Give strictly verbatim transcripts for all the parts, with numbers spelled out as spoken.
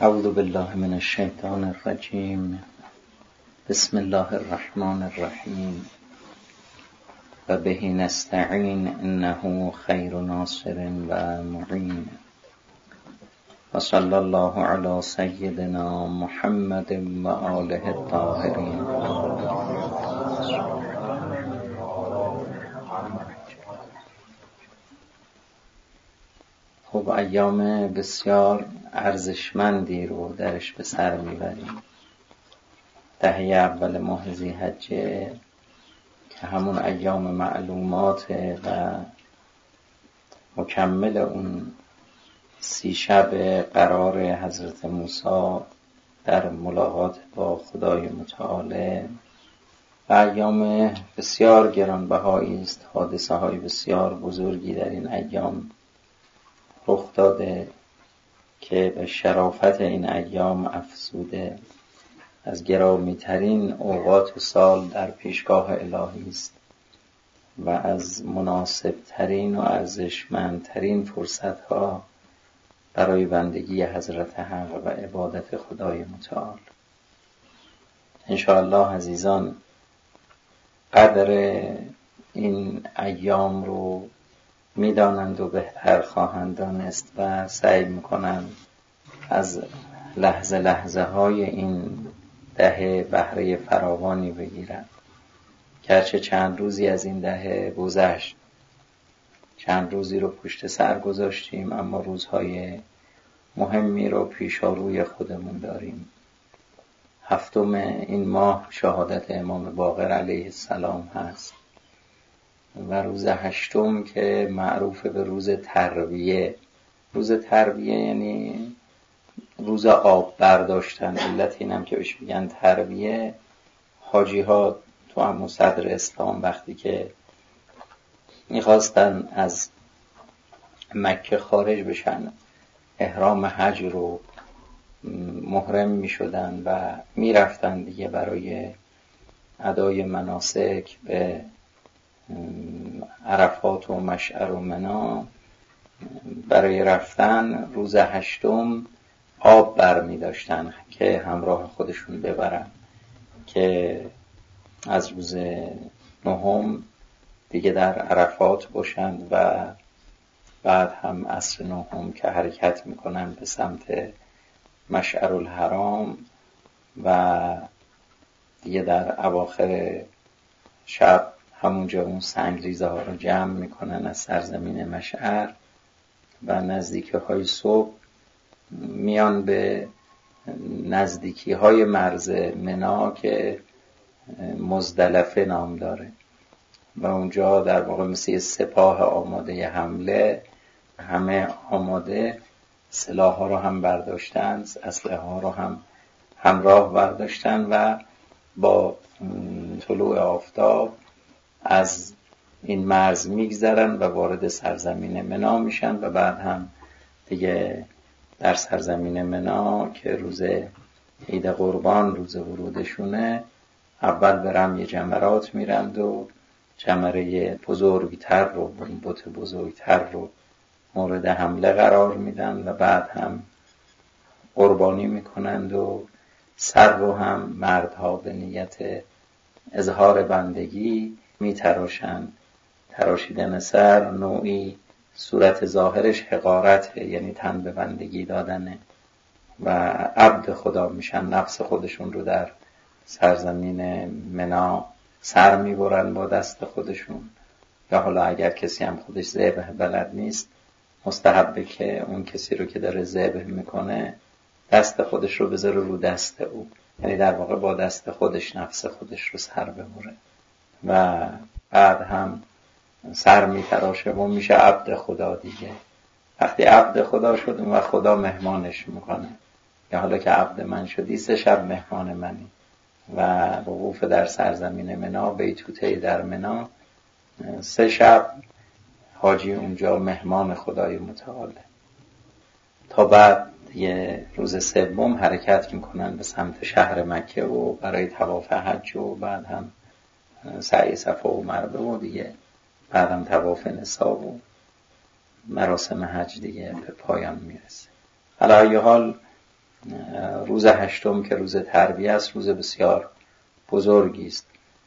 اعوذ بالله من الشیطان الرجیم. بسم الله الرحمن الرحیم. و به نستعین انه خیر ناصر و معین. و صلی الله علی سیدنا محمد و آله الطاهرین. خب ایام بسیار ارزشمندی رو درش به سر میبریم. دهه اول ماه ذی‌حجه که همون ایام معلومات و مکمل اون سی شب قرار حضرت موسی در ملاقات با خدای متعال و ایام بسیار گرانبهایی است. حادثه های بسیار بزرگی در این ایام رخ داده که به شرافت این ایام افزوده. از گرامی ترین اوقات سال در پیشگاه الهی است و از مناسب ترین و ارزشمندترین فرصت ها برای بندگی حضرت حق و عبادت خدای متعال. انشاءالله عزیزان قدر این ایام رو میدانند و بهتر خواهند دانست و سعی میکنند از لحظه لحظه های این دهه بهره فراوانی بگیرند. گرچه چند روزی از این دهه گذشت، چند روزی رو پشت سر گذاشتیم، اما روزهای مهمی رو پیشاروی خودمون داریم. هفتم این ماه شهادت امام باقر علیه السلام هست و روز هشتم که معروف به روز ترویه. روز ترویه یعنی روز آب برداشتن. علت اینم که بهش میگن ترویه، حاجی ها تو هم صدر اسلام وقتی که میخواستن از مکه خارج بشن، احرام حج رو محرم میشدن و میرفتن دیگه برای ادای مناسک به عرفات و مشعر و منا. برای رفتن روز هشتم آب بر می داشتن که همراه خودشون ببرن که از روز نهم دیگه در عرفات باشند و بعد هم عصر نهم که حرکت میکنن به سمت مشعر الحرام و دیگه در اواخر شب همونجا اون سنگریزه ها رو جمع میکنن از سرزمین مشعر و نزدیکی های صبح میان به نزدیکی های مرز منا که مزدلفه نام داره و اونجا در واقع مثل سپاه آماده حمله، همه آماده، سلاح ها رو هم برداشتن، اسلحه ها رو هم همراه برداشتن و با طلوع آفتاب از این مرز میگذرن و وارد سرزمین منا میشن و بعد هم دیگه در سرزمین منا که روز عید قربان روز ورودشونه، اول به رمی جمرات میرند و جمره بزرگتر رو، بت بزرگتر رو مورد حمله قرار میدن و بعد هم قربانی میکنند و سر رو هم مردها به نیت اظهار بندگی میتراشند. تراشیدن سر نوعی صورت ظاهرش حقارت، یعنی تن به بندگی دادنه و عبد خدا میشن. نفس خودشون رو در سرزمین منا سر میبرن با دست خودشون، یا حالا اگر کسی هم خودش ذبح بلد نیست، مستحبه که اون کسی رو که داره ذبح میکنه دست خودش رو بذاره رو دست او، یعنی در واقع با دست خودش نفس خودش رو سر ببره و بعد هم سر میتراشه و میشه عبد خدا دیگه. وقتی عبد خدا شد و خدا مهمانش میکنه، یا حالا که عبد من شدی سه شب مهمان منی و وقوف در سرزمین منا، بیتوته در منا، سه شب حاجی اونجا مهمان خدای متعاله تا بعد یه روز سوم حرکت میکنن به سمت شهر مکه و برای طواف حج و بعد هم سعی صفا و مروه و دیگه بعد هم طواف نسا و مراسم حج دیگه به پایان میرسه. علی حال روز هشتم که روز تربیه است روز بسیار بزرگی است.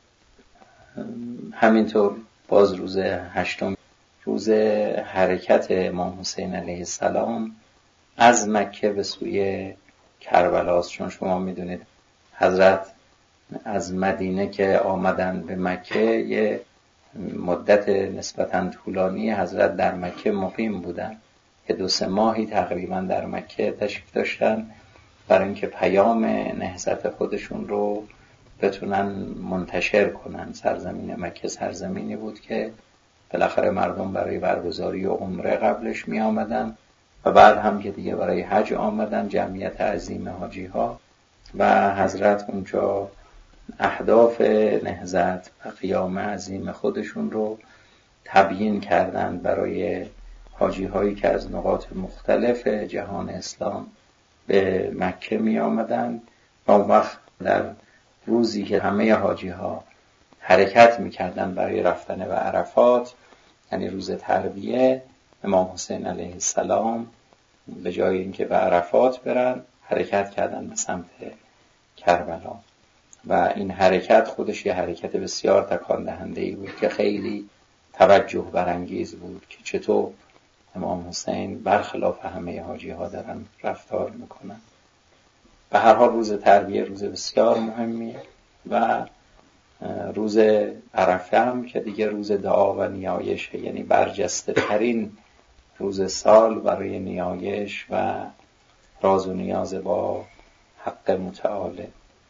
همینطور باز روز هشتم روز حرکت امام حسین علیه السلام از مکه به سوی کربلا است. چون شما میدونید حضرت از مدینه که آمدن به مکه یه مدت نسبتاً طولانی حضرت در مکه مقیم بودن که دو سه ماهی تقریبا در مکه تشریف داشتن برای اینکه پیام نهضت خودشون رو بتونن منتشر کنن. سرزمین مکه سرزمینی بود که بالاخره مردم برای برگزاری عمره قبلش می آمدن و بعد هم که دیگه برای حج آمدن، جمعیت عظیم حاجی ها، و حضرت اونجا اهداف نهضت و قیام عظیم خودشون رو تبیین کردن برای حاجی هایی که از نقاط مختلف جهان اسلام به مکه می آمدن. و اون وقت در روزی که همه حاجی ها حرکت می کردن برای رفتن به عرفات، یعنی روز تربیه، امام حسین علیه السلام به جای اینکه به عرفات برن حرکت کردن به سمت کربلا. و این حرکت خودش یه حرکت بسیار تکان دهنده‌ای بود که خیلی توجه برانگیز بود که چطور امام حسین برخلاف همه حاجی ها دارن رفتار میکنن. به هر حال روز تربیه روز بسیار مهمیه و روز عرفه هم که دیگه روز دعا و نیایشه، یعنی برجسته ترین روز سال برای نیایش و راز و نیاز با حق متعاله.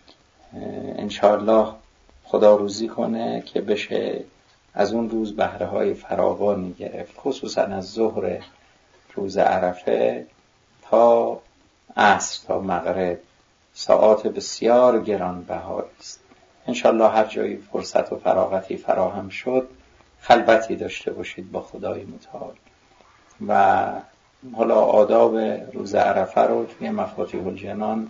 انشاءالله خدا روزی کنه که بشه از اون روز بهره های فراوانی گرفت، خصوصا از ظهر روز عرفه تا عصر تا مغرب ساعات بسیار گرانبهایی است. انشاءالله هر جایی فرصت و فراغتی فراهم شد خلوتی داشته باشید با خدای متعال. و حالا آداب روز عرفه رو توی مفاتیح الجنان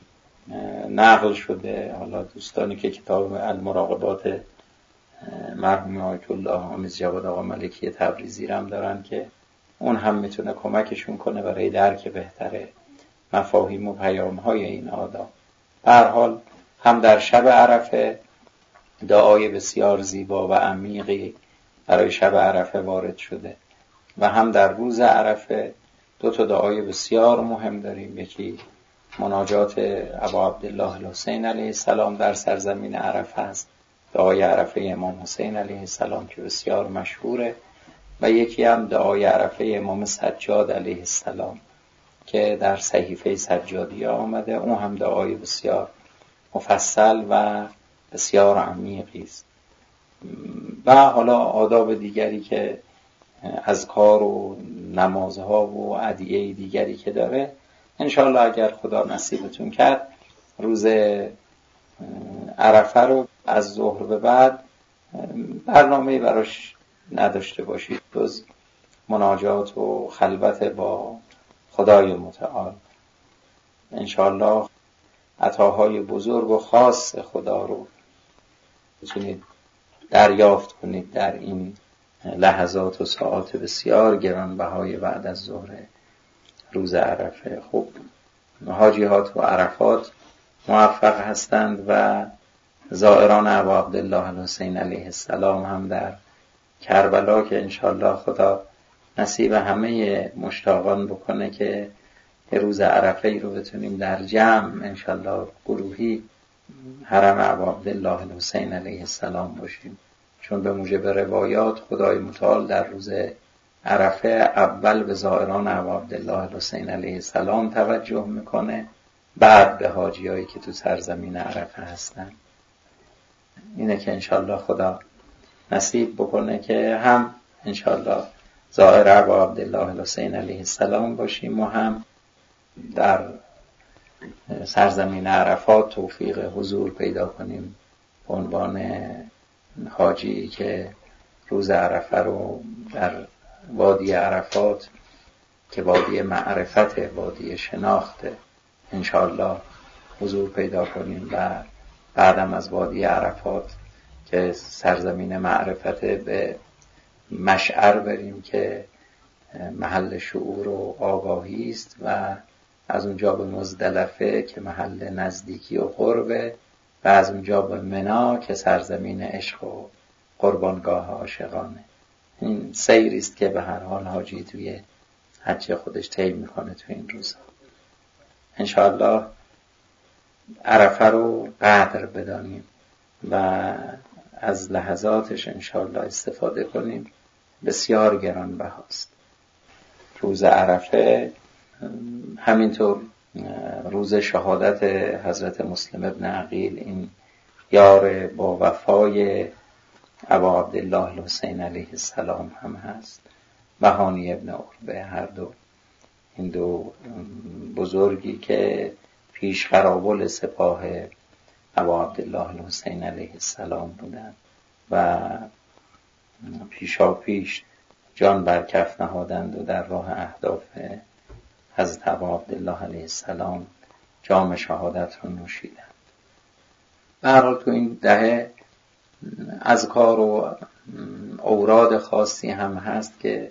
نقل شده. حالا دوستانی که کتاب المراقبات مرحوم آیت الله آمیز جواد آقا ملکی تبریزی هم دارن که اون هم میتونه کمکشون کنه برای درک بهتره مفاهیم و پیام های این آداب. به هر حال هم در شب عرفه دعای بسیار زیبا و عمیقی برای شب عرفه وارد شده و هم در روز عرفه دو تا دعای بسیار مهم داریم. یکی مناجات ابا عبدالله الحسین علیه السلام در سرزمین عرفه است، دعای عرفه امام حسین علیه السلام که بسیار مشهوره، و یکی هم دعای عرفه امام سجاد علیه السلام که در صحیفه سجادیه آمده. اون هم دعای بسیار مفصل و بسیار عمیقی است. و حالا آداب دیگری که اذکار و نمازها و ادعیه دیگری که داره، انشاءالله اگر خدا نصیبتون کرد روز عرفه رو از ظهر به بعد برنامه‌ای براش نداشته باشید جز مناجات و خلوت با خدای متعال. انشاءالله عطاهای بزرگ و خاص خدا رو بتونید دریافت کنید در این لحظات و ساعات بسیار گرانبهای بعد از ظهر روز عرفه. خب حاجیات و عرفات موفق هستند و زائران ابا عبدالله الحسین علیه السلام هم در کربلا که انشاءالله خدا نصیب همه مشتاقان بکنه که یه روز عرفه ای رو بتونیم در جمع انشاءالله گروهی حرم ابا عبدالله الحسین علیه السلام باشیم. چون به موجب روایات خدای متعال در روز عرفه اول به زائران ابا عبدالله الحسین علیه السلام توجه میکنه، بعد به حاجیایی که تو سرزمین عرفه هستن. اینه که انشاءالله خدا نصیب بکنه که هم انشاءالله زائر ابا عبدالله الحسین علیه السلام باشیم و هم در سرزمین عرفات توفیق حضور پیدا کنیم به عنوان حاجی که روز عرفه رو در وادی عرفات که وادی معرفت، وادی شناخت، انشاءالله حضور پیدا کنیم و بعدم از وادی عرفات که سرزمین معرفت به مشعر بریم که محل شعور و آگاهی است و از اونجا به مزدلفه که محل نزدیکی و قربه و از اونجا به منا که سرزمین عشق و قربانگاه عاشقانه. این سیری است که به هر حال حاجی توی حج خودش طی میکنه تو این روزها. انشاءالله عرفه رو قدر بدانیم و از لحظاتش انشاءالله استفاده کنیم. بسیار گرانبهاست. روز عرفه همینطور روز شهادت حضرت مسلم ابن عقیل، این یار با وفای ابا عبدالله الحسین علیه السلام هم هست، بهانی ابن عربه، هر دو این دو بزرگی که پیش قرابل سپاه ابا عبدالله الحسین علیه السلام بودند و پیشا پیش جان بر کف نهادند و در راه اهداف حضرت ابا عبدالله علیه السلام جام شهادت رو نوشیدند. به هر حال تو این دهه اذکار و اوراد خاصی هم هست که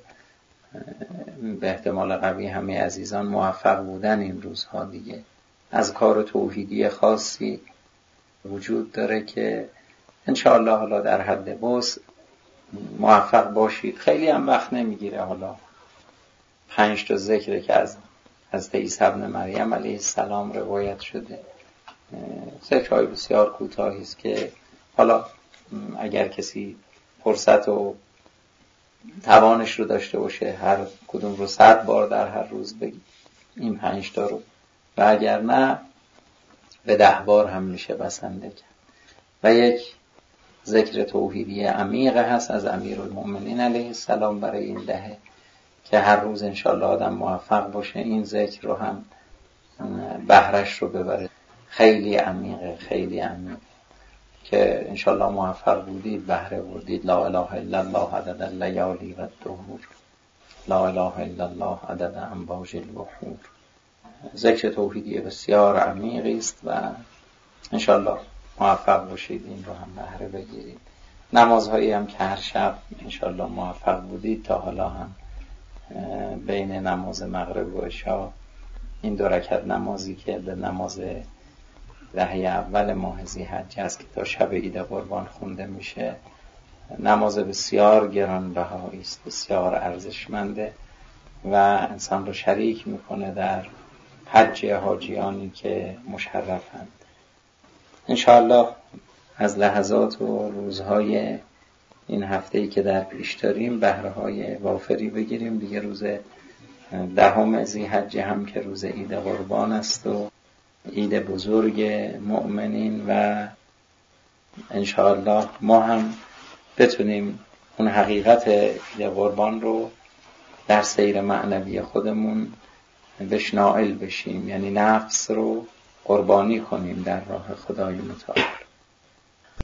به احتمال قوی همه عزیزان موفق بودن این روزها دیگه. اذکار توحیدی خاصی وجود داره که انشاءالله حالا در حد بس موفق باشید. خیلی هم وقت نمیگیره. حالا پنج تا ذکر که از حضرت عیسی ابن مریم علیه السلام روایت شده، ذکرهای بسیار کوتاهی است که حالا اگر کسی فرصت و توانش رو داشته باشه هر کدوم رو صد بار در هر روز بگی این پنج تا رو، و اگر نه به ده بار هم میشه بسنده کرد. و یک ذکر توحیدی عمیق هست از امیرالمؤمنین علیه السلام برای این دهه که هر روز انشاءالله آدم موفق باشه این ذکر رو هم بهرش رو ببره. خیلی عمیقه، خیلی عمیقه که انشاءالله موفق بودید بهره بردید. لا اله الا الله عدد اللیالی و الدهور، لا اله الا الله عدد امواج البحور. ذکر توحیدی بسیار عمیقی است و انشاءالله موفق باشید این رو هم بهره بگیرید. نمازهایی هم که هر شب انشاءالله موفق بودید تا حالا هم بین نماز مغرب و عشا این دو رکعت نمازی که به نماز دهه اول ماه ذی‌حجه است که تا شب عید قربان خونده میشه، نماز بسیار گرانبهایی است، بسیار ارزشمنده و انسان رو شریک میکنه در حج حاجیانی که مشرفند. انشاءالله از لحظات و روزهای این هفته‌ای که در پیش داریم بهره‌های وافری بگیریم. دیگه روز دهم ذی‌حجه هم که روز عید قربان است و عید بزرگ مؤمنین و انشاءالله ما هم بتونیم اون حقیقت عید قربان رو در سیر معنوی خودمون بهش نائل بشیم، یعنی نفس رو قربانی کنیم در راه خدای متعال.